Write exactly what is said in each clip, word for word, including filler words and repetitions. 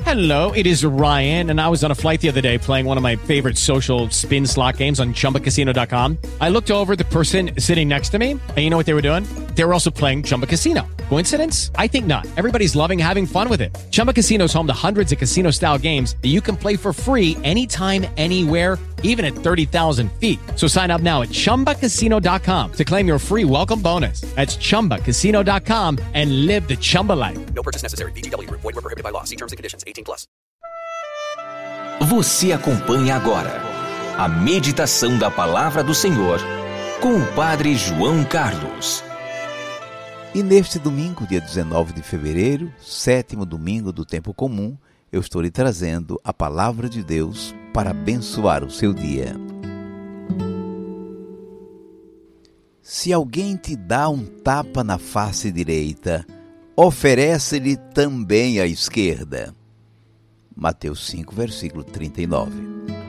Hello, it is Ryan, and I was on a flight the other day playing one of my favorite social spin slot games on Chumba Casino dot com. I looked over at the person sitting next to me, and you know what they were doing? They were also playing Chumba Casino. Coincidence? I think not. Everybody's loving having fun with it. Chumba Casino is home to hundreds of casino-style games that you can play for free anytime, anywhere, even at thirty thousand feet. So sign up now at Chumba Casino dot com to claim your free welcome bonus. That's Chumba Casino dot com and live the Chumba life. No purchase necessary. V G W. Void where prohibited by law. See terms and conditions. eighteen plus. Você acompanha agora a meditação da Palavra do Senhor com o Padre João Carlos. E neste domingo, dia dezenove de fevereiro, sétimo domingo do tempo comum, eu estou lhe trazendo a Palavra de Deus para abençoar o seu dia. Se alguém te dá um tapa na face direita, oferece-lhe também a esquerda. Mateus cinco, versículo trinta e nove.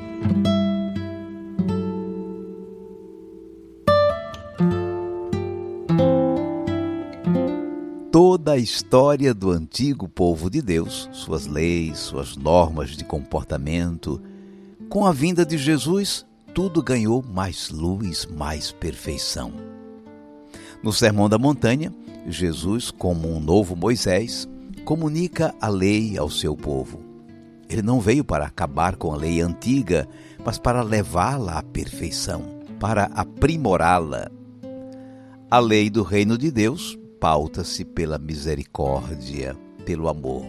Toda a história do antigo povo de Deus, suas leis, suas normas de comportamento, com a vinda de Jesus, tudo ganhou mais luz, mais perfeição. No Sermão da Montanha, Jesus, como um novo Moisés, comunica a lei ao seu povo. Ele não veio para acabar com a lei antiga, mas para levá-la à perfeição, para aprimorá-la. A lei do reino de Deus pauta-se pela misericórdia, pelo amor.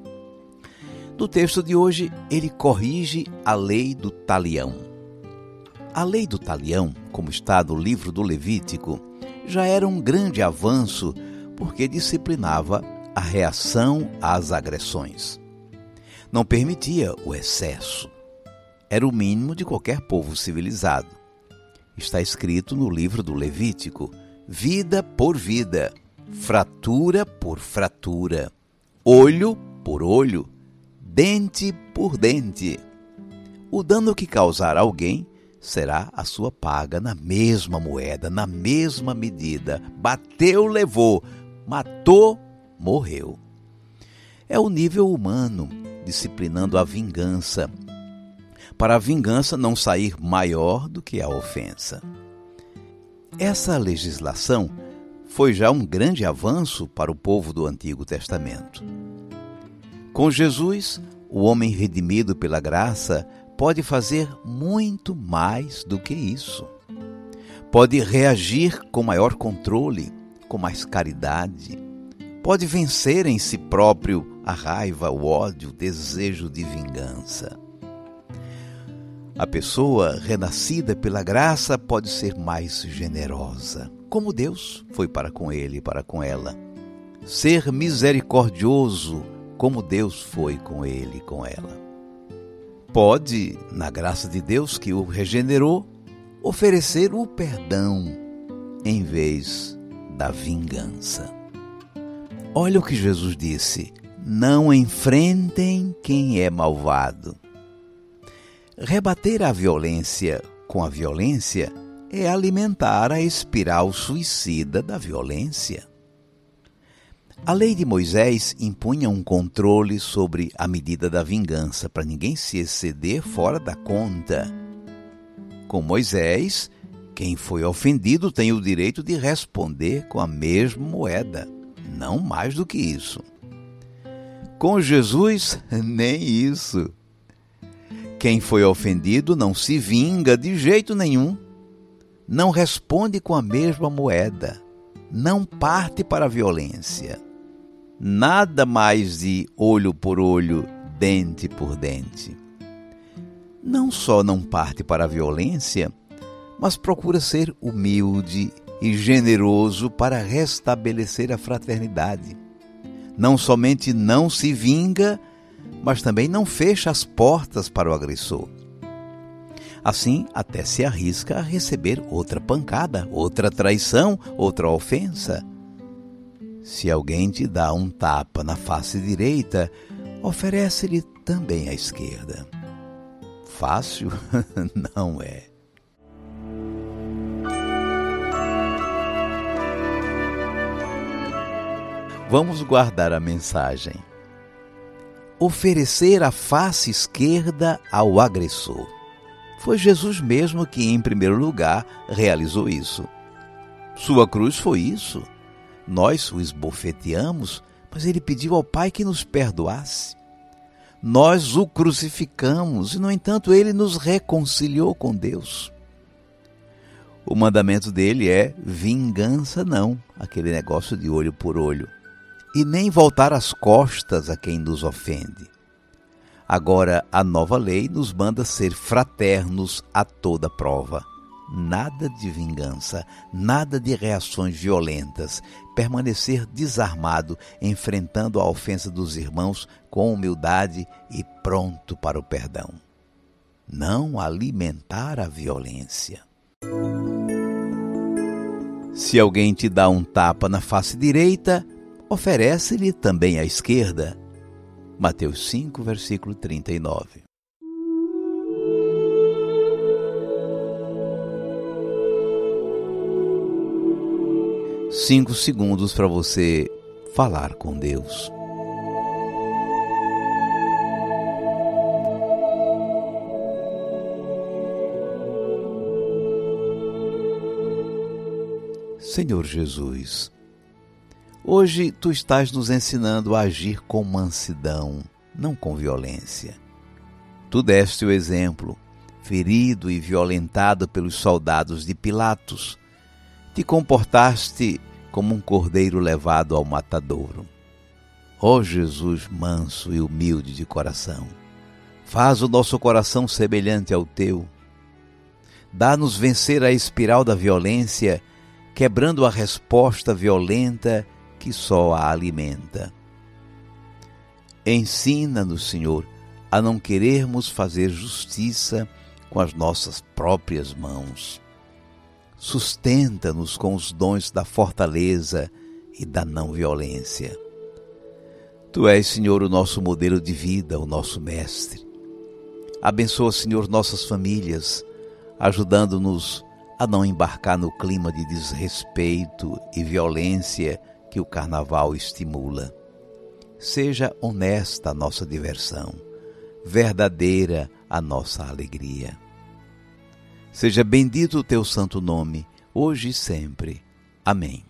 No texto de hoje, ele corrige a lei do talião. A lei do talião, como está no livro do Levítico, já era um grande avanço porque disciplinava a reação às agressões. Não permitia o excesso. Era o mínimo de qualquer povo civilizado. Está escrito no livro do Levítico: vida por vida, fratura por fratura, olho por olho, dente por dente. O dano que causar a alguém será a sua paga na mesma moeda, na mesma medida. Bateu, levou. Matou, morreu. É o nível humano disciplinando a vingança, para a vingança não sair maior do que a ofensa. Essa legislação foi já um grande avanço para o povo do Antigo Testamento. Com Jesus, o homem redimido pela graça pode fazer muito mais do que isso. Pode reagir com maior controle, com mais caridade. Pode vencer em si próprio a raiva, o ódio, o desejo de vingança. A pessoa renascida pela graça pode ser mais generosa, como Deus foi para com ele e para com ela. Ser misericordioso, como Deus foi com ele e com ela. Pode, na graça de Deus que o regenerou, oferecer o perdão em vez da vingança. Olha o que Jesus disse: não enfrentem quem é malvado. Rebater a violência com a violência é alimentar a espiral suicida da violência. A lei de Moisés impunha um controle sobre a medida da vingança, para ninguém se exceder fora da conta. Com Moisés, quem foi ofendido tem o direito de responder com a mesma moeda, não mais do que isso. Com Jesus, nem isso. Quem foi ofendido não se vinga de jeito nenhum, não responde com a mesma moeda, não parte para a violência. Nada mais de olho por olho, dente por dente. Não só não parte para a violência, mas procura ser humilde e generoso para restabelecer a fraternidade. Não somente não se vinga, mas também não fecha as portas para o agressor. Assim, até se arrisca a receber outra pancada, outra traição, outra ofensa. Se alguém te dá um tapa na face direita, oferece-lhe também a esquerda. Fácil? Não é. Vamos guardar a mensagem. oferecer a face esquerda ao agressor. Foi Jesus mesmo que, em primeiro lugar, realizou isso. Sua cruz foi isso. Nós o esbofeteamos, mas ele pediu ao Pai que nos perdoasse. Nós o crucificamos e, no entanto, ele nos reconciliou com Deus. O mandamento dele é vingança não, aquele negócio de olho por olho, e nem voltar as costas a quem nos ofende. Agora, a nova lei nos manda ser fraternos a toda prova. Nada de vingança, nada de reações violentas, permanecer desarmado, enfrentando a ofensa dos irmãos com humildade e pronto para o perdão. Não alimentar a violência. Se alguém te dá um tapa na face direita, oferece-lhe também a esquerda. Mateus cinco, versículo trinta e nove. Cinco segundos para você falar com Deus. Senhor Jesus, hoje Tu estás nos ensinando a agir com mansidão, não com violência. Tu deste o exemplo, ferido e violentado pelos soldados de Pilatos. Te comportaste como um cordeiro levado ao matadouro. Ó Jesus manso e humilde de coração, faz o nosso coração semelhante ao Teu. Dá-nos vencer a espiral da violência, quebrando a resposta violenta que só a alimenta. Ensina-nos, Senhor, a não querermos fazer justiça com as nossas próprias mãos. Sustenta-nos com os dons da fortaleza e da não violência. Tu és, Senhor, o nosso modelo de vida, o nosso mestre. Abençoa, Senhor, nossas famílias, ajudando-nos a não embarcar no clima de desrespeito e violência que o carnaval estimula. Seja honesta a nossa diversão, verdadeira a nossa alegria. Seja bendito o Teu santo nome, hoje e sempre. Amém.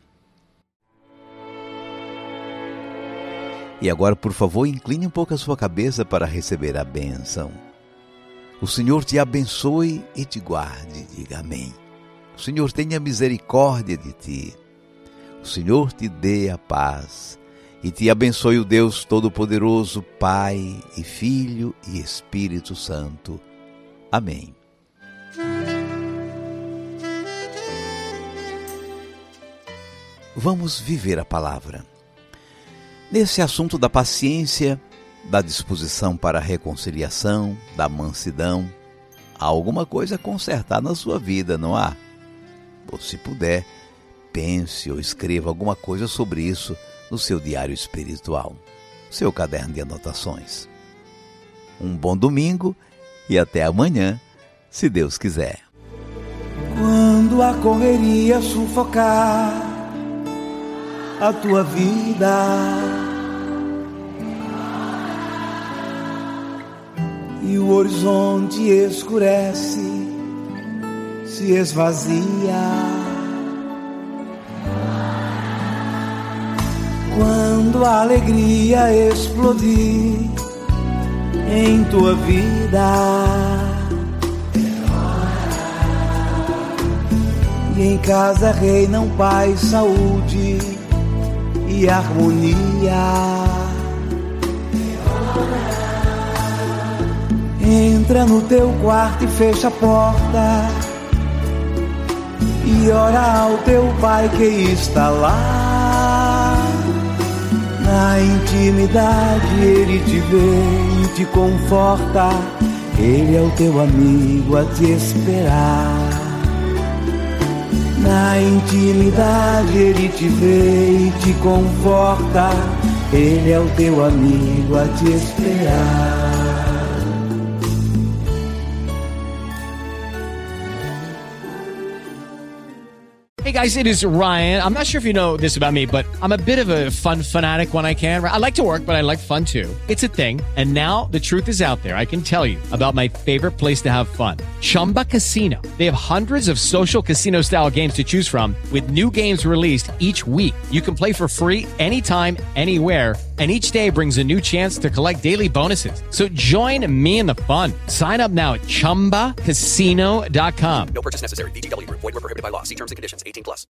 E agora, por favor, incline um pouco a sua cabeça para receber a bênção. O Senhor te abençoe e te guarde, diga amém. O Senhor tenha misericórdia de ti. O Senhor te dê a paz e te abençoe o Deus Todo-Poderoso, Pai e Filho e Espírito Santo. Amém. Vamos viver a palavra. Nesse assunto da paciência, da disposição para a reconciliação, da mansidão, há alguma coisa a consertar na sua vida, não há? Ou se puder, pense ou escreva alguma coisa sobre isso no seu diário espiritual, seu caderno de anotações. Um bom domingo e até amanhã, se Deus quiser. Quando a correria sufocar a tua vida e o horizonte escurece, se esvazia. Quando a alegria explodir em tua vida e em casa reinam paz, saúde e harmonia. Entra no teu quarto e fecha a porta e ora ao teu Pai que está lá. Na intimidade Ele te vê e te conforta. Ele é o teu amigo a te esperar. Na intimidade Ele te vê e te conforta. Ele é o teu amigo a te esperar. Hey guys, it is Ryan. I'm not sure if you know this about me, but I'm a bit of a fun fanatic when I can. I like to work, but I like fun too. It's a thing. And now the truth is out there. I can tell you about my favorite place to have fun. Chumba Casino. They have hundreds of social casino style games to choose from with new games released each week. You can play for free anytime, anywhere. And each day brings a new chance to collect daily bonuses. So join me in the fun. Sign up now at chumba casino dot com. No purchase necessary. V G W Group. Void where prohibited by law. See terms and conditions. eighteen plus.